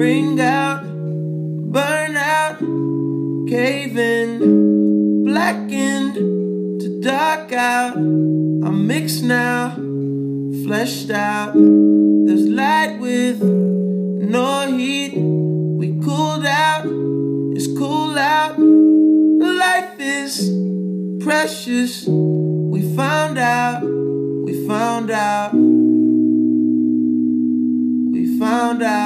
ring out, burn out, cave in, blackened to dark out. I'm mixed now, fleshed out. There's light with no heat. We cooled out, it's cool out. Life is precious. We found out, we found out, we found out.